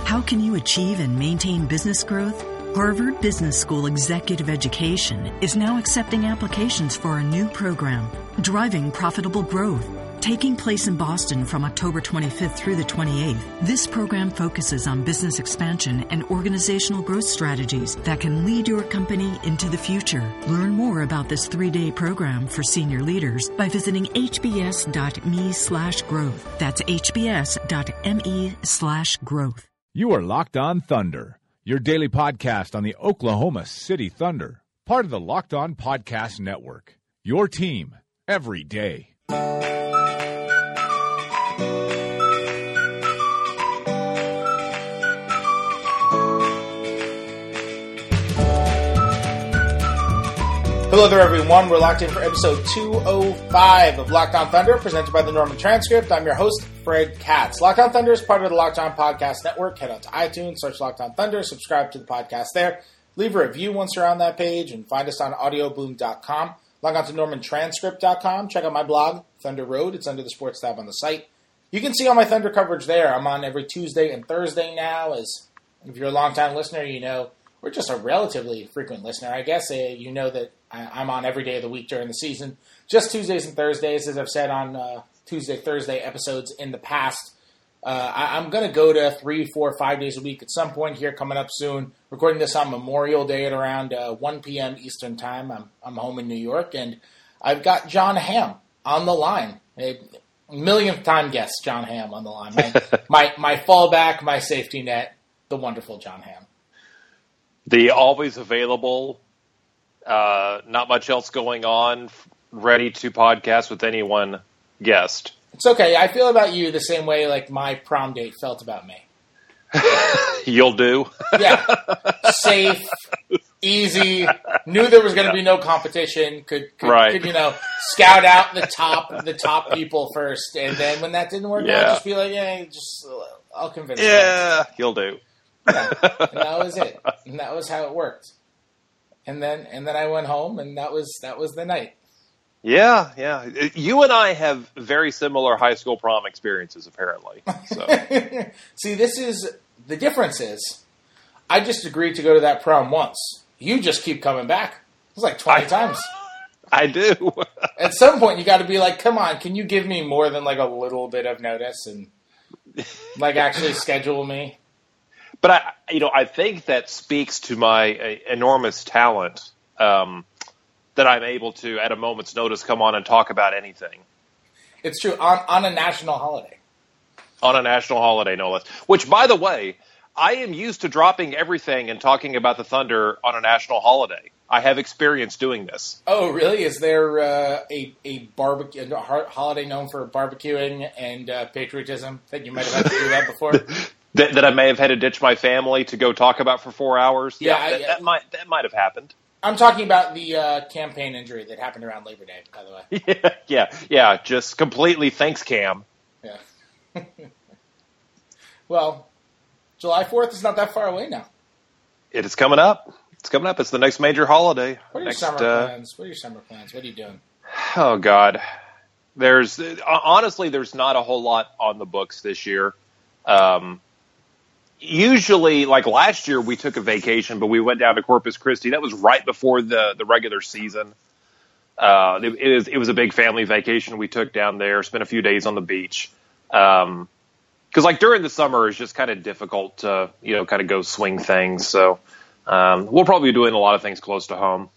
How can you achieve and maintain business growth? Harvard Business School Executive Education is now accepting applications for a new program, Driving Profitable Growth, taking place in Boston from October 25th through the 28th. This program focuses on business expansion and organizational growth strategies that can lead your company into the future. Learn more about this 3-day program for senior leaders by visiting hbs.me/growth. That's hbs.me/growth. You are Locked On Thunder, your daily podcast on the Oklahoma City Thunder, part of the Locked On Podcast Network. Your team every day. Hello there, everyone. We're locked in for episode 205 of Locked On Thunder, presented by the Norman Transcript. I'm your host, Fred Katz. Locked On Thunder is part of the Locked On Podcast Network. Head out to iTunes, search Locked On Thunder, subscribe to the podcast there. Leave a review once you're on that page, and find us on audioboom.com. Log on to normantranscript.com. Check out my blog, Thunder Road. It's under the sports tab on the site. You can see all my Thunder coverage there. I'm on every Tuesday and Thursday now. As if you're a longtime listener, you know, or just a relatively frequent listener, I guess, you know that I'm on every day of the week during the season. Just Tuesdays and Thursdays, as I've said on Tuesday, Thursday episodes in the past. I'm going to go to 3, 4, 5 days a week at some point here coming up soon. Recording this on Memorial Day at around 1 p.m. Eastern Time. I'm home in New York, and I've got Jon Hamm on the line. A millionth time guest, Jon Hamm on the line. My fallback, my safety net, the wonderful Jon Hamm. The always available, not much else going on, ready to podcast with anyone guest. It's okay. I feel about you the same way like my prom date felt about me. You'll do. Yeah. Safe, easy, knew there was going to be no competition, could scout out the top people first, and then when that didn't work out, just be like, I'll convince you. Yeah, you'll do. Yeah. And that was it. And that was how it worked. And then I went home, and that was the night. Yeah. You and I have very similar high school prom experiences, apparently. So. See, the difference is, I just agreed to go to that prom once. You just keep coming back. It was like 20 times. I do. At some point, you got to be like, come on, can you give me more than like a little bit of notice and like actually schedule me? But I think that speaks to my enormous talent that I'm able to, at a moment's notice, come on and talk about anything. It's true. On a national holiday. On a national holiday, no less. Which, by the way, I am used to dropping everything and talking about the Thunder on a national holiday. I have experience doing this. Oh, really? Is there a barbecue holiday known for barbecuing and patriotism that you might have had to do that before? That I may have had to ditch my family to go talk about for 4 hours? That might have happened. I'm talking about the campaign injury that happened around Labor Day, by the way. Yeah, just completely thanks, Cam. Yeah. Well, July 4th is not that far away now. It is coming up. It's coming up. It's the next major holiday. What are your summer plans? What are you doing? Oh, God. Honestly, there's not a whole lot on the books this year. Usually, like last year, we took a vacation, but we went down to Corpus Christi. That was right before the regular season. It was a big family vacation we took down there, spent a few days on the beach. Because like during the summer, it's just kind of difficult to, kind of go swing things. So we'll probably be doing a lot of things close to home.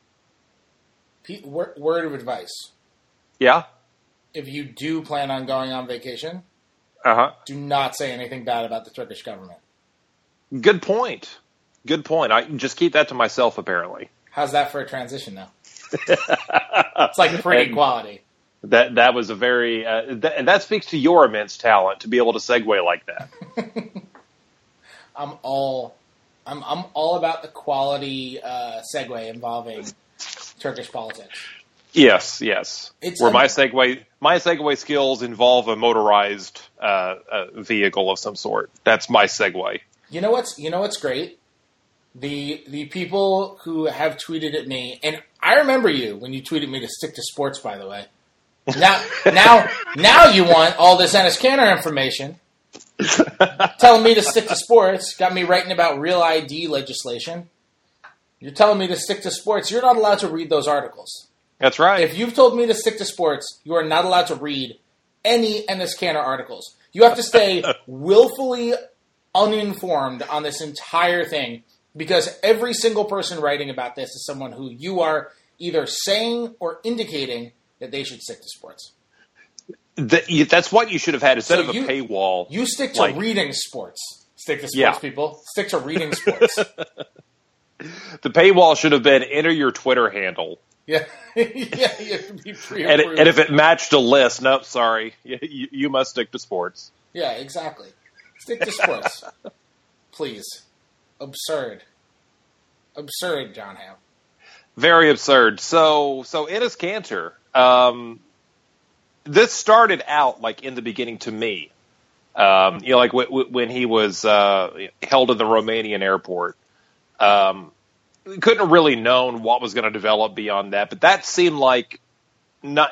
Word of advice. Yeah? If you do plan on going on vacation, do not say anything bad about the Turkish government. Good point. I just keep that to myself, apparently. How's that for a transition, though? It's like pretty quality. That was a very and that speaks to your immense talent to be able to segue like that. I'm all about the quality segue involving Turkish politics. Yes. Where my segue skills involve a motorized vehicle of some sort. That's my segue. You know what's great? The people who have tweeted at me, and I remember you when you tweeted me to stick to sports, by the way. Now you want all this Enes Kanter information. telling me to stick to sports, got me writing about real ID legislation. You're telling me to stick to sports. You're not allowed to read those articles. That's right. If you've told me to stick to sports, you are not allowed to read any Enes Kanter articles. You have to stay willfully uninformed on this entire thing, because every single person writing about this is someone who you are either saying or indicating that they should stick to sports. That's what you should have had instead of a paywall. You stick to reading sports. Stick to sports, people. Stick to reading sports. The paywall should have been enter your Twitter handle. Yeah, you have to be pre-approved. And if it matched a list, nope, sorry, you must stick to sports. Yeah, exactly. Stick to sports, please. Absurd, John Hamm. Very absurd. So Enes Kanter. This started out like in the beginning to me. Like when he was held in the Romanian airport. Couldn't have really known what was going to develop beyond that, but that seemed like not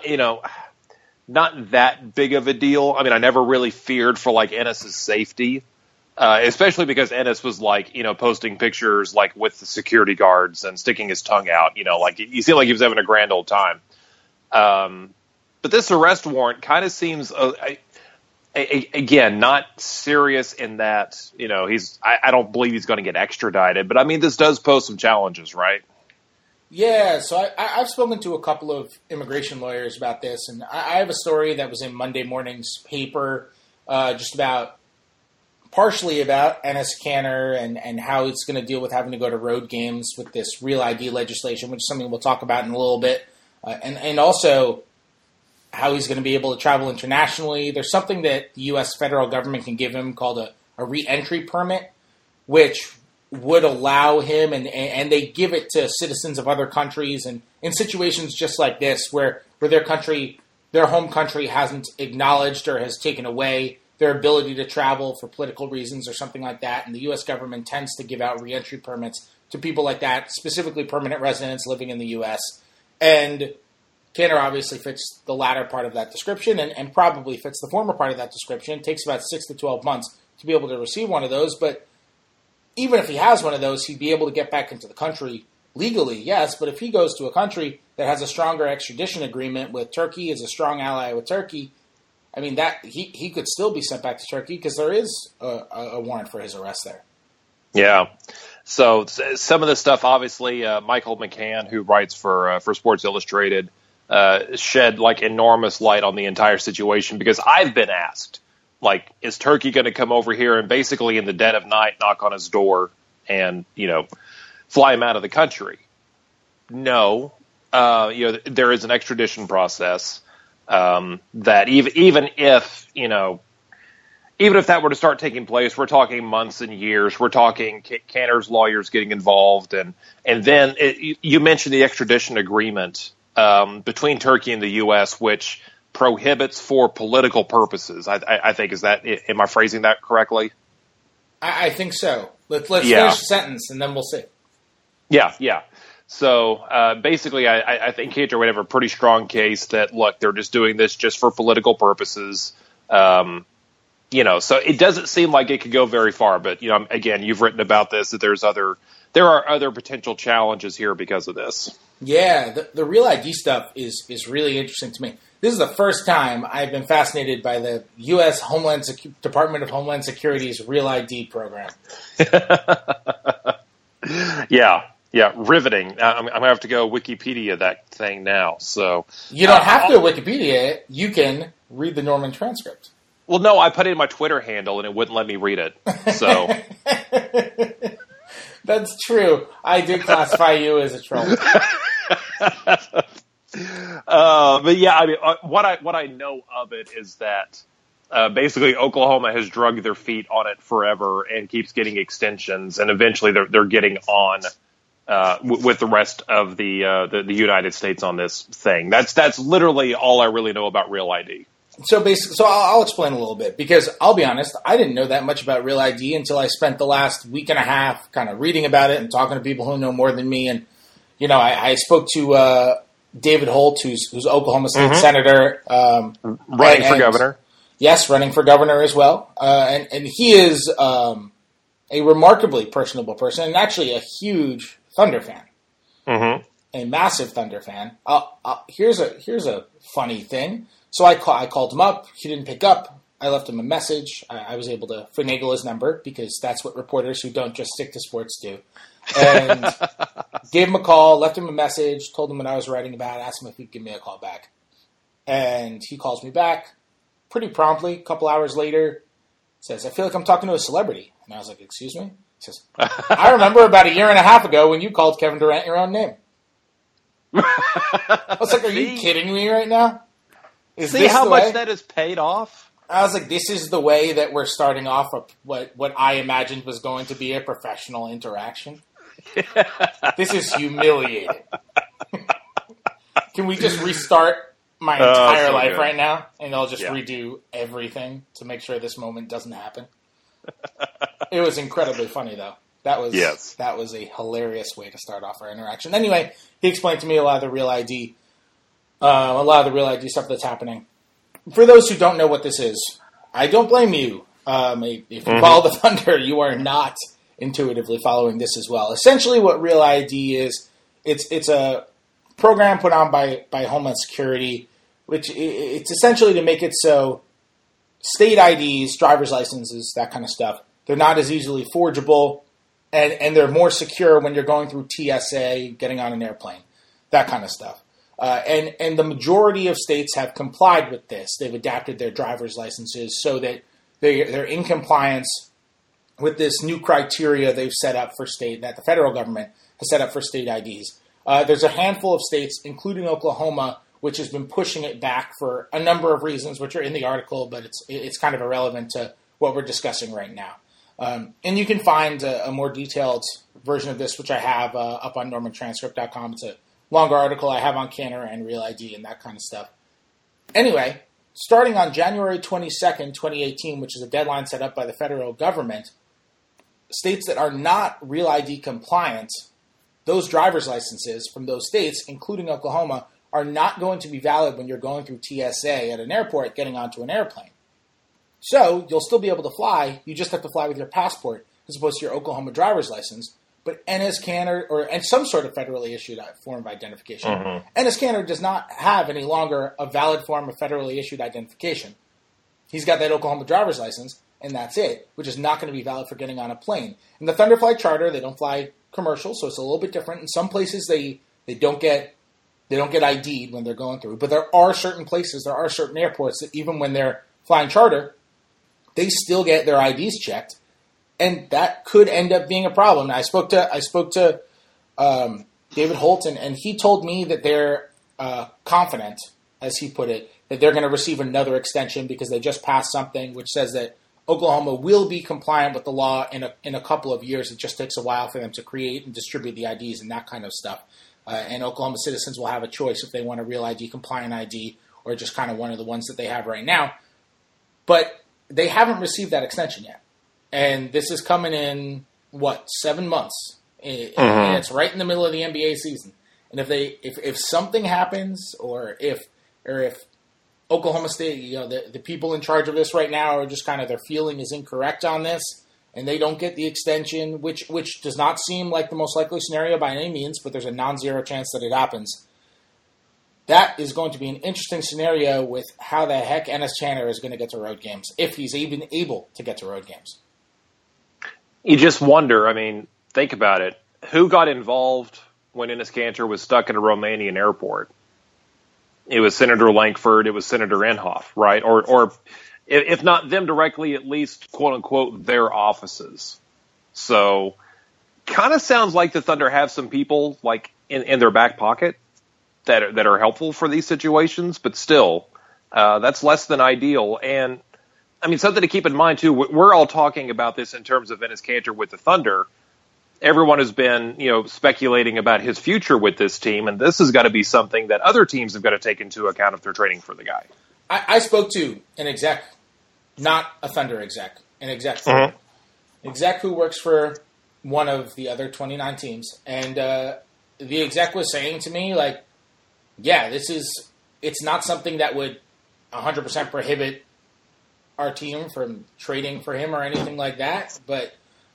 that big of a deal. I mean, I never really feared for like Enes's safety, especially because Enes was like, posting pictures like with the security guards and sticking his tongue out, like he seemed like he was having a grand old time. But this arrest warrant kind of seems, again, not serious in that, I don't believe he's going to get extradited. But, I mean, this does pose some challenges, right? Yeah, so I've spoken to a couple of immigration lawyers about this, and I have a story that was in Monday morning's paper partially about Enes Kanter and how it's going to deal with having to go to road games with this Real ID legislation, which is something we'll talk about in a little bit, and also how he's going to be able to travel internationally. There's something that the U.S. federal government can give him called a re-entry permit, which would allow him, and they give it to citizens of other countries, and in situations just like this, where their home country hasn't acknowledged or has taken away their ability to travel for political reasons or something like that, and the U.S. government tends to give out re-entry permits to people like that, specifically permanent residents living in the U.S., and Kanter obviously fits the latter part of that description and probably fits the former part of that description. It takes about 6 to 12 months to be able to receive one of those, but even if he has one of those, he'd be able to get back into the country legally, yes, but if he goes to a country that has a stronger extradition agreement with Turkey, is a strong ally with Turkey, I mean, that he could still be sent back to Turkey because there is a warrant for his arrest there. Yeah. So some of this stuff, obviously, Michael McCann, who writes for Sports Illustrated, shed like enormous light on the entire situation, because I've been asked, like, is Turkey going to come over here and basically in the dead of night knock on his door and, fly him out of the country? No. There is an extradition process that even if that were to start taking place, we're talking months and years. We're talking Kanter's lawyers getting involved. And then you mentioned the extradition agreement between Turkey and the U.S., which prohibits for political purposes. I think, am I phrasing that correctly? I think so. Let's finish the sentence and then we'll see. Yeah. So basically, I think Kanter would have a pretty strong case that, look, they're just doing this just for political purposes. So it doesn't seem like it could go very far. But, again, you've written about this, that there are other potential challenges here because of this. Yeah, the Real ID stuff is really interesting to me. This is the first time I've been fascinated by the U.S. Department of Homeland Security's Real ID program. Yeah, riveting. I'm going to have to go Wikipedia that thing now. So you don't have to Wikipedia it. You can read the Norman transcript. Well, no, I put it in my Twitter handle, and it wouldn't let me read it. So that's true. I did classify you as a troll. But yeah, I mean, what I know of it is that basically Oklahoma has drugged their feet on it forever and keeps getting extensions, and eventually they're getting on with the rest of the United States on this thing. That's literally all I really know about Real ID. So I'll explain a little bit, because I'll be honest, I didn't know that much about Real ID until I spent the last week and a half kind of reading about it and talking to people who know more than me. And I spoke to David Holt, who's Oklahoma State Senator, running for governor. Yes, running for governor as well. And he is a remarkably personable person and actually a huge Thunder fan. Mm-hmm. A massive Thunder fan. Here's a funny thing. So I called him up. He didn't pick up. I left him a message. I was able to finagle his number because that's what reporters who don't just stick to sports do. And gave him a call, left him a message, told him what I was writing about, asked him if he'd give me a call back. And he calls me back pretty promptly. A couple hours later, says, "I feel like I'm talking to a celebrity." And I was like, "Excuse me?" He says, "I remember about a year and a half ago when you called Kevin Durant your own name." I was like, "Are you kidding me right now?" See how much that has paid off? I was like, this is the way that we're starting off what I imagined was going to be a professional interaction. This is humiliating. Can we just restart my entire life good. right now, and I'll just redo everything to make sure this moment doesn't happen? It was incredibly funny, though. That was a hilarious way to start off our interaction. Anyway, he explained to me a lot of the Real ID stuff that's happening. For those who don't know what this is, I don't blame you. If you follow the Thunder, you are not intuitively following this as well. Essentially, what Real ID is, it's a program put on by Homeland Security, which it's essentially to make it so state IDs, driver's licenses, that kind of stuff, they're not as easily forgeable, and they're more secure when you're going through TSA, getting on an airplane, that kind of stuff. And the majority of states have complied with this. They've adapted their driver's licenses so that they're in compliance with this new criteria they've set up for state, that the federal government has set up for state IDs. There's a handful of states, including Oklahoma, which has been pushing it back for a number of reasons, which are in the article, but it's kind of irrelevant to what we're discussing right now. And you can find a more detailed version of this, which I have up on normantranscript.com. It's a longer article I have on Canner and Real ID and that kind of stuff. Anyway, starting on January 22nd, 2018, which is a deadline set up by the federal government, states that are not Real ID compliant, those driver's licenses from those states, including Oklahoma, are not going to be valid when you're going through TSA at an airport getting onto an airplane. So you'll still be able to fly, you just have to fly with your passport as opposed to your Oklahoma driver's license. But NSCanner, and some sort of federally issued form of identification, NSCanner does not have any longer a valid form of federally issued identification. He's got that Oklahoma driver's license, and that's it, which is not going to be valid for getting on a plane. In the Thunderfly charter, they don't fly commercial, so it's a little bit different. In some places, they don't get ID'd when they're going through. But there are certain places, there are certain airports that even when they're flying charter, they still get their IDs checked. And that could end up being a problem. Now, I spoke to David Holt, and he told me that they're confident, as he put it, that they're going to receive another extension because they just passed something which says that Oklahoma will be compliant with the law in a couple of years. It just takes a while for them to create and distribute the IDs and that kind of stuff. And Oklahoma citizens will have a choice if they want a Real ID, compliant ID, or just kind of one of the ones that they have right now. But they haven't received that extension yet. And this is coming in, 7 months? And it's right in the middle of the NBA season. And if something happens, or if Oklahoma State, the people in charge of this right now are just kind of, their feeling is incorrect on this, and they don't get the extension, which does not seem like the most likely scenario by any means, but there's a non-zero chance that it happens. That is going to be an interesting scenario with how the heck Enes Kanter is going to get to road games, if he's even able to get to road games. You just wonder, think about it. Who got involved when Enes Kanter was stuck in a Romanian airport? It was Senator Lankford, it was Senator Inhofe, right? Or if not them directly, at least, quote-unquote, their offices. So, kind of sounds like the Thunder have some people, like, in their back pocket that are helpful for these situations, but still, that's less than ideal. And something to keep in mind, too, we're all talking about this in terms of Enes Kanter with the Thunder. Everyone has been, speculating about his future with this team, and this has got to be something that other teams have got to take into account if they're trading for the guy. I spoke to an exec, not a Thunder exec, an exec. Exec who works for one of the other 29 teams, and the exec was saying to me, like, yeah, it's not something that would 100% prohibit our team from trading for him or anything like that, but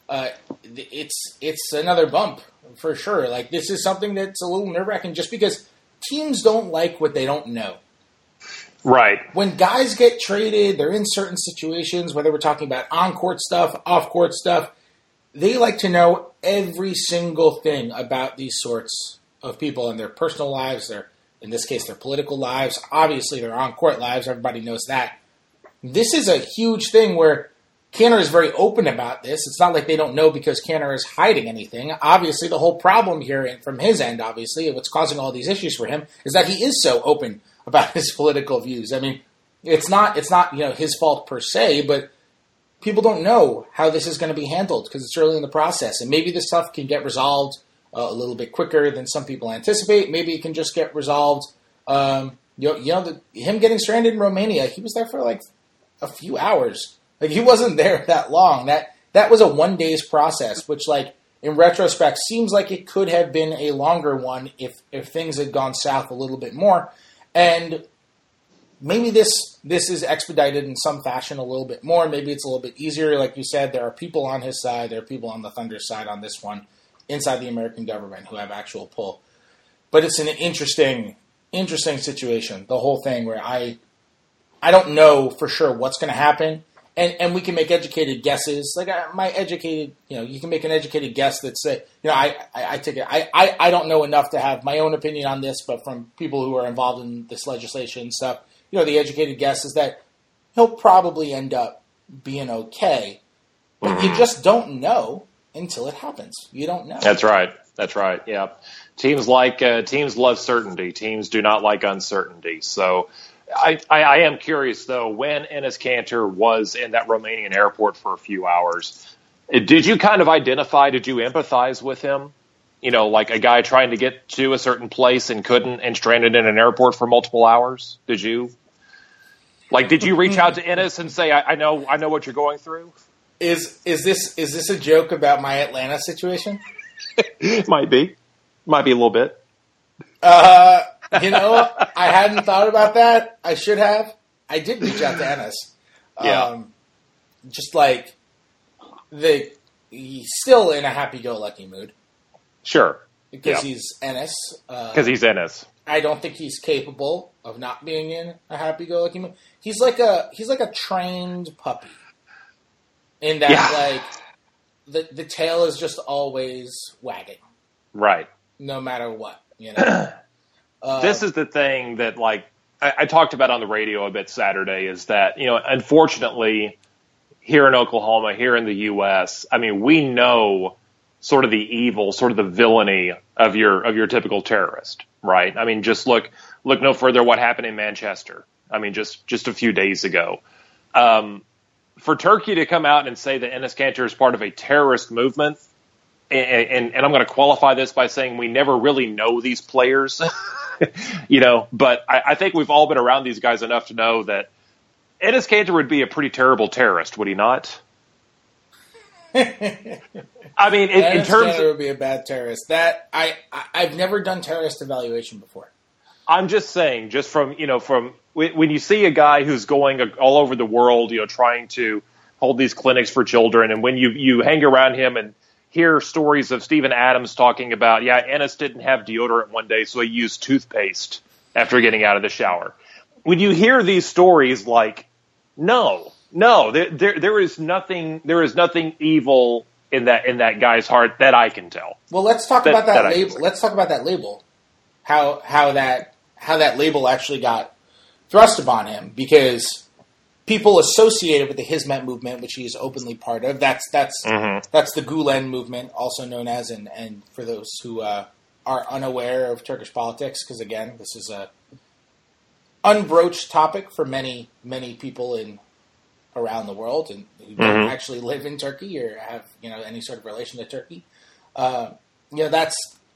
it's another bump for sure. Like, this is something that's a little nerve-wracking just because teams don't like what they don't know. Right. When guys get traded, they're in certain situations, whether we're talking about on-court stuff, off-court stuff, they like to know every single thing about these sorts of people and their personal lives, in this case, their political lives, obviously their on-court lives, everybody knows that. This is a huge thing where Kanter is very open about this. It's not like they don't know because Kanter is hiding anything. Obviously, the whole problem here, from his end, obviously, what's causing all these issues for him, is that he is so open about his political views. I mean, it's not his fault per se, but people don't know how this is going to be handled because it's early in the process. And maybe this stuff can get resolved a little bit quicker than some people anticipate. Maybe it can just get resolved. Him getting stranded in Romania, he was there for like a few hours. Like, he wasn't there that long. That was a 1 day's process, which, like, in retrospect, seems like it could have been a longer one if things had gone south a little bit more. And maybe this is expedited in some fashion a little bit more. Maybe it's a little bit easier. Like you said, there are people on his side. There are people on the Thunder's side on this one inside the American government who have actual pull. But it's an interesting situation, the whole thing, where I don't know for sure what's going to happen. And we can make educated guesses. Like, you can make an educated guess that say, I take it. I don't know enough to have my own opinion on this, but from people who are involved in this legislation and stuff, the educated guess is that he'll probably end up being okay. But you just don't know until it happens. You don't know. That's right. Yeah. Teams love certainty. Teams do not like uncertainty. So I am curious, though, when Enes Kanter was in that Romanian airport for a few hours, did you kind of did you empathize with him? Like a guy trying to get to a certain place and couldn't and stranded in an airport for multiple hours? Did you? Like, did you reach out to Enes and say, I know what you're going through? Is this a joke about my Atlanta situation? Might be a little bit. I hadn't thought about that. I should have. I did reach out to Enes. Yeah. Just like he's still in a happy-go-lucky mood. Sure. Because he's Enes. Because he's Enes. I don't think he's capable of not being in a happy-go-lucky mood. He's like a trained puppy. In that, the tail is just always wagging. Right. No matter what, This is the thing that, like, I talked about on the radio a bit Saturday is that, unfortunately, here in Oklahoma, here in the U.S., I mean, we know sort of the evil, sort of the villainy of your typical terrorist, right? I mean, just look no further what happened in Manchester. I mean, just a few days ago. For Turkey to come out and say that Enes Kanter is part of a terrorist movement, and I'm going to qualify this by saying we never really know these players, but I think we've all been around these guys enough to know that Enes Kanter would be a pretty terrible terrorist, would he not? I mean, in terms of would be a bad terrorist. That I've never done terrorist evaluation before. I'm just saying, from when you see a guy who's going all over the world, trying to hold these clinics for children, and when you hang around him and hear stories of Steven Adams talking about, Enes didn't have deodorant one day, so he used toothpaste after getting out of the shower. When you hear these stories, like, no, there is nothing evil in that guy's heart that I can tell. Well, let's talk about that label. Let's talk about that label. How that label actually got thrust upon him, because people associated with the Hizmet movement, which he is openly part of, that's the Gulen movement, also known as, and for those who are unaware of Turkish politics, because again, this is a unbroached topic for many, many people around the world and who don't actually live in Turkey or have any sort of relation to Turkey. That's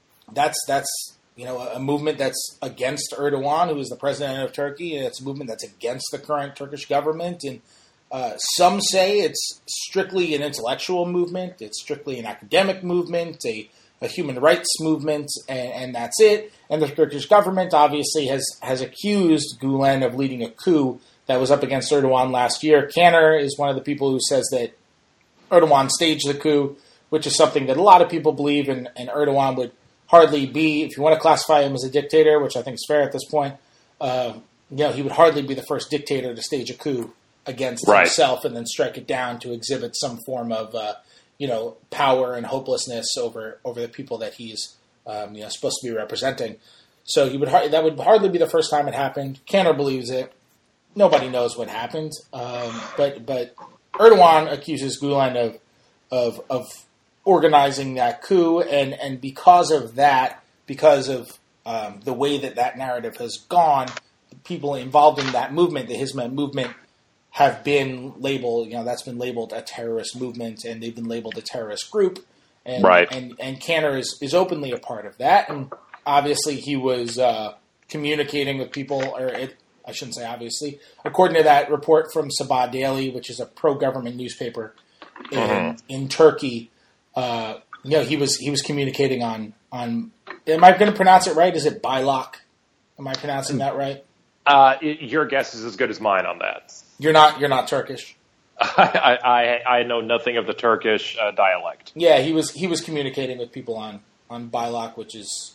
a movement that's against Erdogan, who is the president of Turkey, and it's a movement that's against the current Turkish government. And some say it's strictly an intellectual movement, it's strictly an academic movement, a human rights movement, and that's it. And the Turkish government obviously has accused Gulen of leading a coup that was up against Erdogan last year. Kanter is one of the people who says that Erdogan staged the coup, which is something that a lot of people believe, and Erdogan would hardly be, if you want to classify him as a dictator, which I think is fair at this point, he would hardly be the first dictator to stage a coup against himself and then strike it down to exhibit some form of, power and hopelessness over the people that he's, supposed to be representing. So that would hardly be the first time it happened. Kanter believes it. Nobody knows what happened. But Erdogan accuses Gulen of organizing that coup, and because of that, because of the way that narrative has gone, people involved in that movement, the Hizmet movement, have been labeled, that's been labeled a terrorist movement, and they've been labeled a terrorist group. And, and Kanter is openly a part of that. And obviously he was communicating with people, I shouldn't say obviously, according to that report from Sabah Daily, which is a pro-government newspaper in Turkey, he was communicating on, am I going to pronounce it right? Is it Bayrak? Am I pronouncing that right? Your guess is as good as mine on that. You're not Turkish. I know nothing of the Turkish dialect. Yeah, he was communicating with people on Bayrak, which is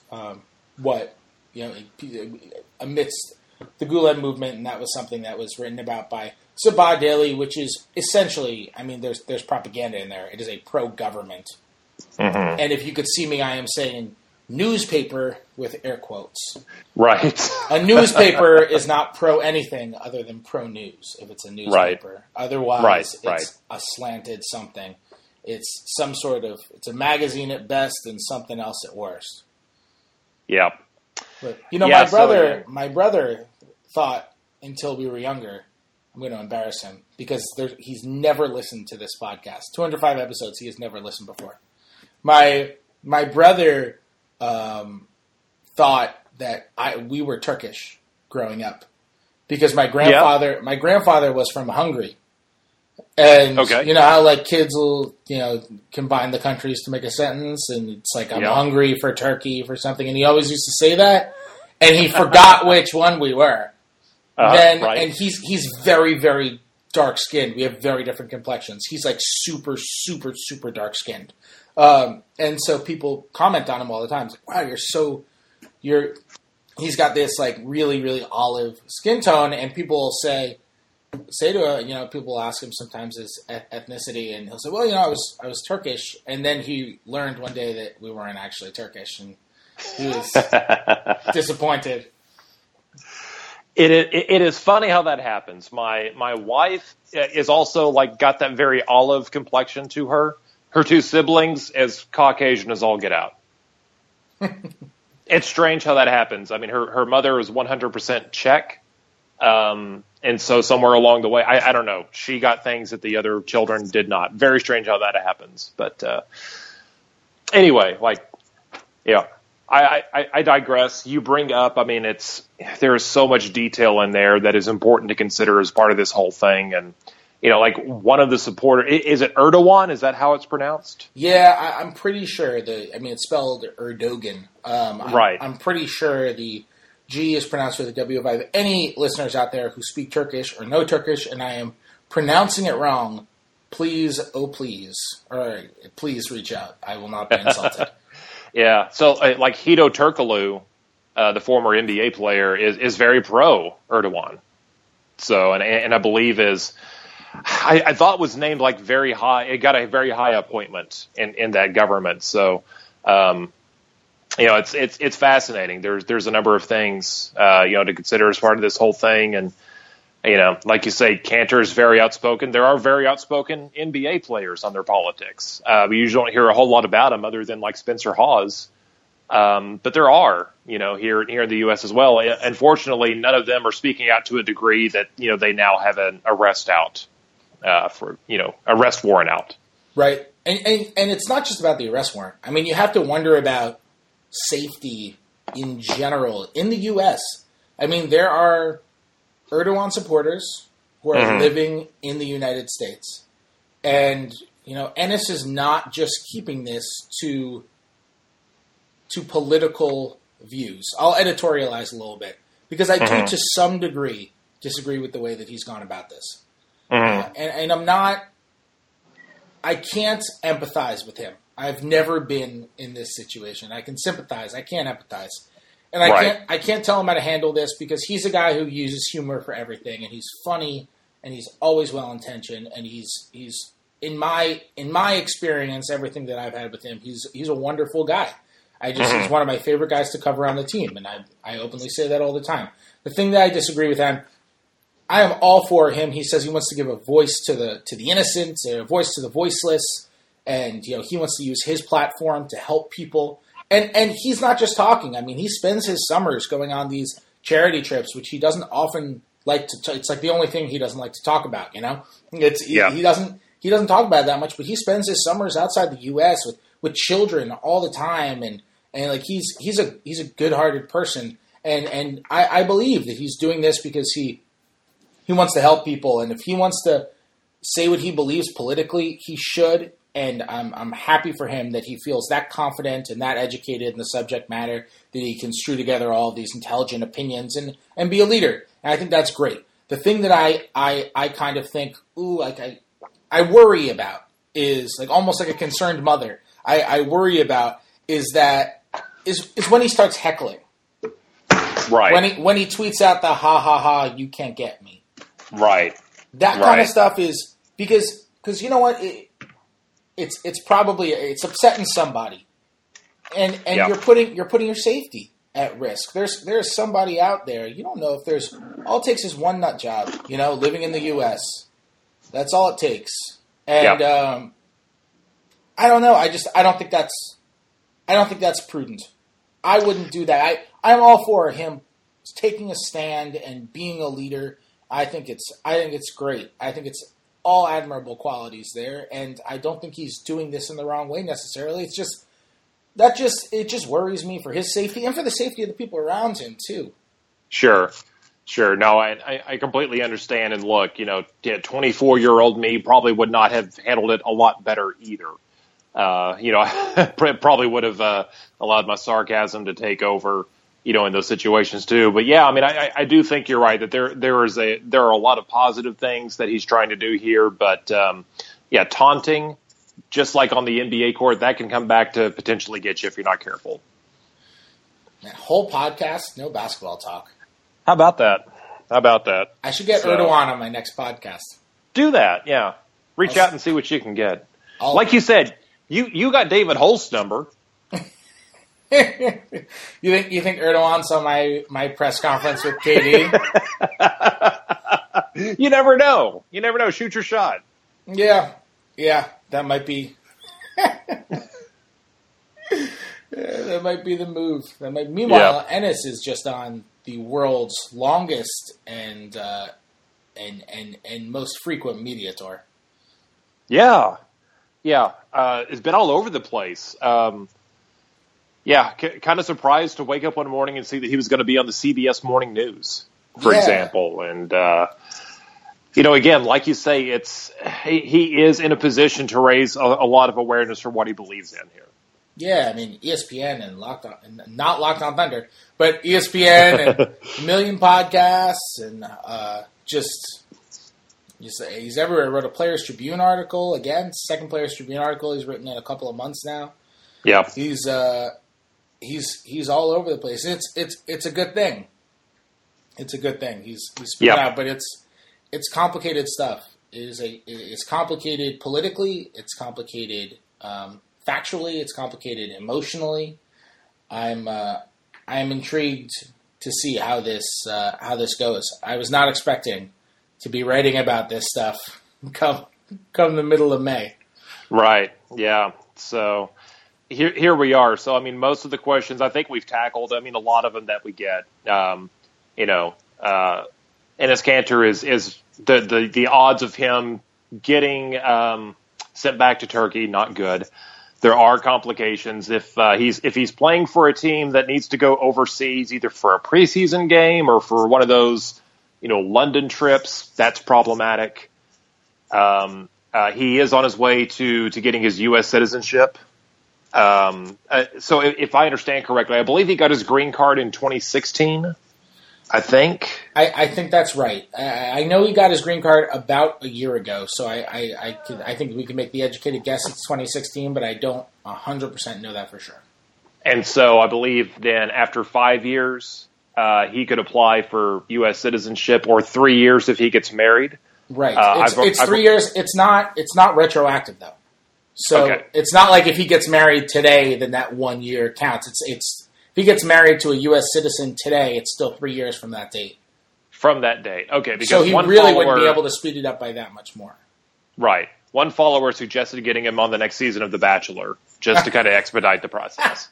amidst the Gulen movement, and that was something that was written about by Sabah Daily, which is essentially, there's propaganda in there. It is a pro-government. Mm-hmm. And if you could see me, I am saying newspaper with air quotes. Right. A newspaper is not pro anything other than pro news if it's a newspaper. Right. Otherwise, it's a slanted something. It's it's a magazine at best and something else at worst. Yeah. But, my brother thought until we were younger, I'm going to embarrass him because he's never listened to this podcast. 205 episodes, he has never listened before. My brother thought that we were Turkish growing up because my grandfather was from Hungary. And you know how kids will, combine the countries to make a sentence, and it's like, I'm hungry for Turkey for something, and he always used to say that, and he forgot which one we were. And he's very, very dark skinned. We have very different complexions. He's super, super, super dark skinned. And so people comment on him all the time. It's like, wow, he's got this really, really olive skin tone, and people will say to people ask him sometimes his ethnicity, and he'll say, well, I was Turkish, and then he learned one day that we weren't actually Turkish, and he was disappointed. It is funny how that happens. My wife is also got that very olive complexion to her. Her two siblings as Caucasian as all get out. It's strange how that happens. Her mother is 100% Czech. And so somewhere along the way, I don't know, she got things that the other children did not. Very strange how that happens. But anyway, I digress. You bring up, there is so much detail in there that is important to consider as part of this whole thing. And, one of the supporters, is it Erdogan? Is that how it's pronounced? Yeah, I'm pretty sure it's spelled Erdogan. Right. I'm pretty sure the G is pronounced with a W. If I have any listeners out there who speak Turkish or know Turkish and I am pronouncing it wrong, please reach out. I will not be insulted. Yeah. So Hedo Turkoglu, the former NBA player, is very pro Erdogan. So, and I believe I thought was named very high. It got a very high appointment in that government. So, it's fascinating. There's a number of things, to consider as part of this whole thing. And, like you say, Kanter is very outspoken. There are very outspoken NBA players on their politics. We usually don't hear a whole lot about them other than Spencer Hawes. But there are, here in the U.S. as well. Unfortunately, none of them are speaking out to a degree that, they now have an arrest warrant out. Right. And it's not just about the arrest warrant. You have to wonder about safety in general in the U.S. There are Erdogan supporters who are living in the United States. And, Enes is not just keeping this to political views. I'll editorialize a little bit because I do, to some degree, disagree with the way that he's gone about this. Mm-hmm. And I can't empathize with him. I've never been in this situation. I can sympathize. I can't empathize. And I can't tell him how to handle this because he's a guy who uses humor for everything, and he's funny, and he's always well-intentioned, and he's in my experience, everything that I've had with him, he's a wonderful guy. He's one of my favorite guys to cover on the team, and I openly say that all the time. The thing that I disagree with him, I am all for him. He says he wants to give a voice to the innocent, a voice to the voiceless, and he wants to use his platform to help people. And he's not just talking. I mean, he spends his summers going on these charity trips, which he doesn't often like to. It's like the only thing he doesn't like to talk about. He doesn't talk about it that much, but he spends his summers outside the U.S. with children all the time, and like he's a good-hearted person, and I believe that he's doing this because he wants to help people, and if he wants to say what he believes politically, he should. And I'm happy for him that he feels that confident and that educated in the subject matter that he can strew together all of these intelligent opinions and be a leader. And I think that's great. The thing that I kind of think, I worry about is like almost like a concerned mother. I worry about is when he starts heckling. Right. When he tweets out the ha ha ha, you can't get me. Right. That kind of stuff is because you know what? It's upsetting somebody, and you're putting your safety at risk. There's somebody out there. You don't know if there's all it takes is one nut job. Living in the U.S. That's all it takes. And I don't know. I don't think that's prudent. I wouldn't do that. I'm all for him taking a stand and being a leader. I think it's great. I think it's all admirable qualities there, and I don't think he's doing this in the wrong way necessarily. It just worries me for his safety and for the safety of the people around him too. Sure. No, I completely understand. And look, 24-year-old me probably would not have handled it a lot better either. Probably would have allowed my sarcasm to take over, in those situations too. But yeah, I mean, I do think you're right that there are a lot of positive things that he's trying to do here. But taunting, just like on the NBA court, that can come back to potentially get you if you're not careful. That whole podcast, no basketball talk. How about that? I should get Erdogan on my next podcast. Do that, yeah. Reach out and see what you can get. Like you said, you got David Holst's number. You think Erdogan saw my press conference with KD? You never know. Shoot your shot. Yeah, that might be. That might be the move. Meanwhile, Ennis is just on the world's longest and most frequent media tour. Yeah. It's been all over the place. Kind of surprised to wake up one morning and see that he was going to be on the CBS Morning News, for example. And, again, like you say, he is in a position to raise a lot of awareness for what he believes in here. Yeah, I mean, ESPN and not Locked On Thunder, but ESPN and a million podcasts and he's everywhere. I wrote a Players Tribune article, second Players Tribune article he's written in a couple of months now. Yeah. He's all over the place. It's a good thing. It's a good thing. He's speaking out, but it's complicated stuff. It's complicated politically. It's complicated factually. It's complicated emotionally. I'm intrigued to see how this goes. I was not expecting to be writing about this stuff come the middle of May. Right. Yeah. So here we are. So, I mean, most of the questions I think we've tackled. I mean, a lot of them that we get, Enes Kanter is the odds of him getting sent back to Turkey, not good. There are complications if he's playing for a team that needs to go overseas, either for a preseason game or for one of those, London trips. That's problematic. He is on his way to getting his U.S. citizenship. So if I understand correctly, I believe he got his green card in 2016. I think. I think that's right. I know he got his green card about a year ago, so I think we can make the educated guess it's 2016, but I don't 100% know that for sure. And so I believe then after 5 years, he could apply for U.S. citizenship, or 3 years if he gets married. Right. It's 3 years. It's not retroactive though. So It's not like if he gets married today, then that 1 year counts. It's if he gets married to a U.S. citizen today, it's still 3 years from that date. From that date. Okay. Because so he really wouldn't be able to speed it up by that much more. Right. One follower suggested getting him on the next season of The Bachelor just to kind of expedite the process.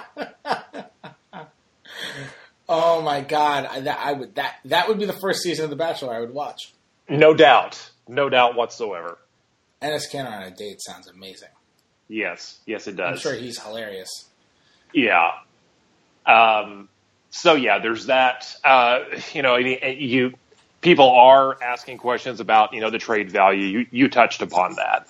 Oh my God! That would be the first season of The Bachelor I would watch. No doubt whatsoever. Enes Kanter on a date sounds amazing. Yes, it does. I'm sure he's hilarious. Yeah. So yeah, there's that. People are asking questions about the trade value. You touched upon that.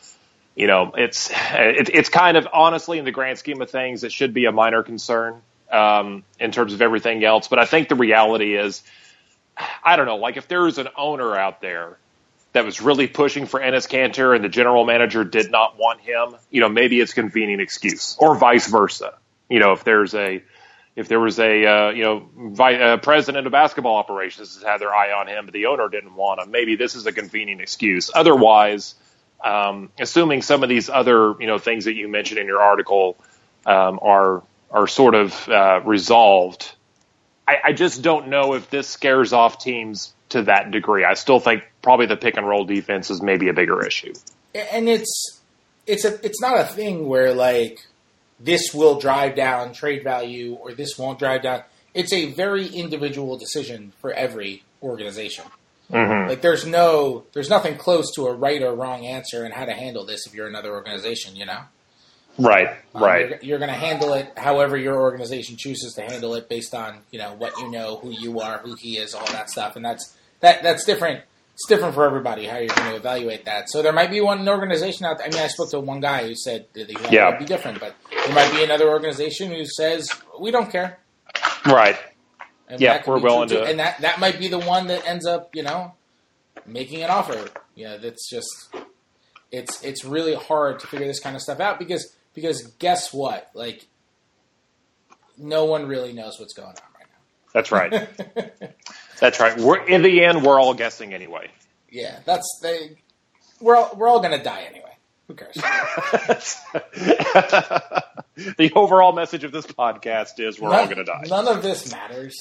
It's kind of, honestly, in the grand scheme of things, it should be a minor concern in terms of everything else. But I think the reality is, I don't know, like if there was an owner out there that was really pushing for Enes Kanter and the general manager did not want him, maybe it's a convenient excuse, or vice versa. If there was a president of basketball operations that had their eye on him, but the owner didn't want him, maybe this is a convenient excuse. Otherwise, assuming some of these other, things that you mentioned in your article are sort of resolved, I just don't know if this scares off teams to that degree. I still think probably the pick and roll defense is maybe a bigger issue. And it's not a thing where like this will drive down trade value or this won't drive down. It's a very individual decision for every organization. Mm-hmm. Like there's nothing close to a right or wrong answer in how to handle this if you're another organization, Right. You're going to handle it however your organization chooses to handle it based on, what who you are, who he is, all that stuff. And that's different. It's different for everybody how you're going to evaluate that. So there might be one organization out there. I mean, I spoke to one guy who said that would be different, but there might be another organization who says, we don't care. Right. And we're willing to. And that might be the one that ends up, making an offer. That's just, it's really hard to figure this kind of stuff out because guess what? Like, no one really knows what's going on right now. That's right. That's right. In the end, we're all guessing anyway. Yeah, we're all going to die anyway. Who cares? The overall message of this podcast is we're all going to die. None of this matters.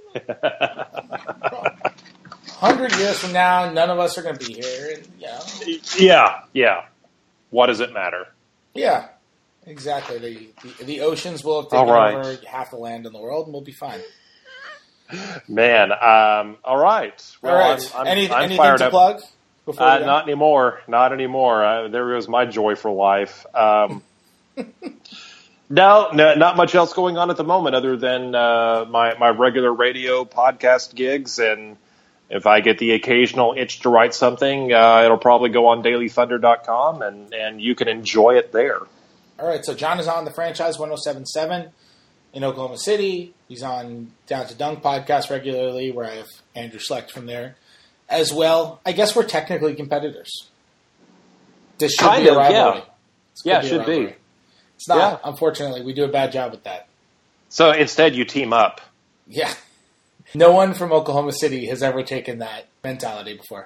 100 years from now, none of us are going to be here. Yeah. What does it matter? Yeah, exactly. The oceans will have taken over half the land in the world, and we'll be fine. Man, all right. Well, all right. I'm anything fired to up. plug? Not anymore. Not anymore. There goes my joy for life. No, not much else going on at the moment other than my regular radio podcast gigs. And if I get the occasional itch to write something, it'll probably go on dailythunder.com, and you can enjoy it there. All right, so John is on the Franchise 107.7 in Oklahoma City. He's on Down to Dunk podcast regularly, where I have Andrew Schlecht from there as well. I guess we're technically competitors. This should be a rivalry. Yeah, it should be. It's not. Yeah. Unfortunately, we do a bad job with that. So instead, you team up. Yeah. No one from Oklahoma City has ever taken that mentality before.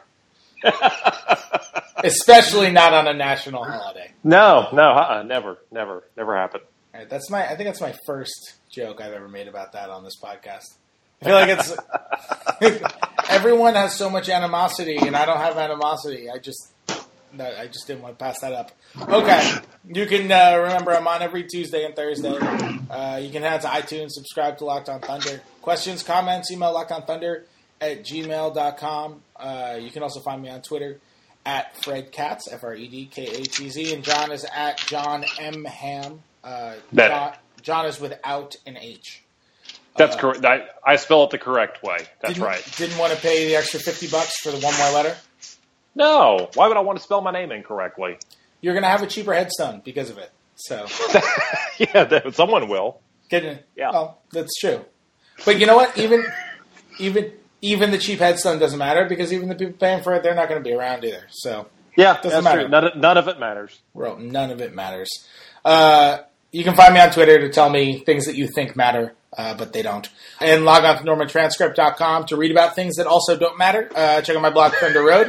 Especially not on a national holiday. No, never happened. All right, I think that's my first joke I've ever made about that on this podcast. I feel like everyone has so much animosity, and I don't have animosity. I just didn't want to pass that up. Okay, you can remember I'm on every Tuesday and Thursday. You can head to iTunes, subscribe to Locked On Thunder. Questions, comments, email lockedonthunder@gmail.com. You can also find me on Twitter at Fred Katz, FredKatz, and John is at John M. Ham. John is without an H. That's correct. I spell it the correct way. That's right. Didn't want to pay the extra $50 for the one more letter? No. Why would I want to spell my name incorrectly? You're going to have a cheaper headstone because of it. So yeah, someone will. Yeah. Well, that's true. But you know what? even the cheap headstone doesn't matter because even the people paying for it, they're not going to be around either. So Yeah, doesn't that's matter. true. None of it matters. Well, none of it matters. You can find me on Twitter to tell me things that you think matter, but they don't. And log on to normantranscript.com to read about things that also don't matter. Check out my blog, Thunder Road.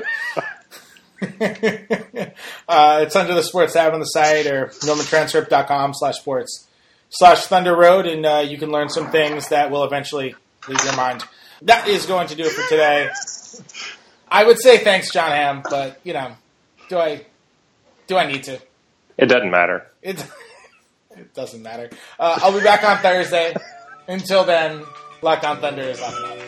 It's under the sports tab on the site or normantranscript.com/sports/Thunder Road, and you can learn some things that will eventually leave your mind. That is going to do it for today. I would say thanks, John Hamm, but, do I need to? It doesn't matter. It doesn't matter. I'll be back on Thursday. Until then, Locked On Thunder is up and up.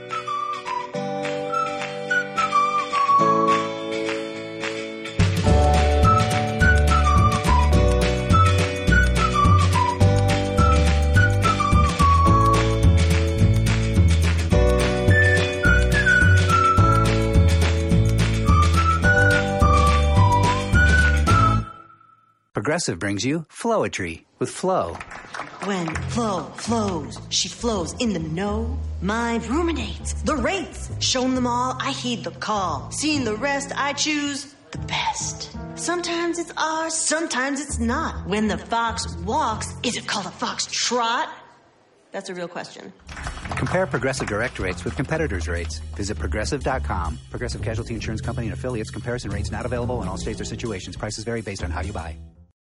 Progressive brings you Flowetry with Flo. When Flo flows, she flows in the know. Mind ruminates the rates. Shown them all, I heed the call. Seeing the rest, I choose the best. Sometimes it's ours, sometimes it's not. When the fox walks, is it called a fox trot? That's a real question. Compare Progressive Direct rates with competitors' rates. Visit Progressive.com. Progressive Casualty Insurance Company and affiliates. Comparison rates not available in all states or situations. Prices vary based on how you buy.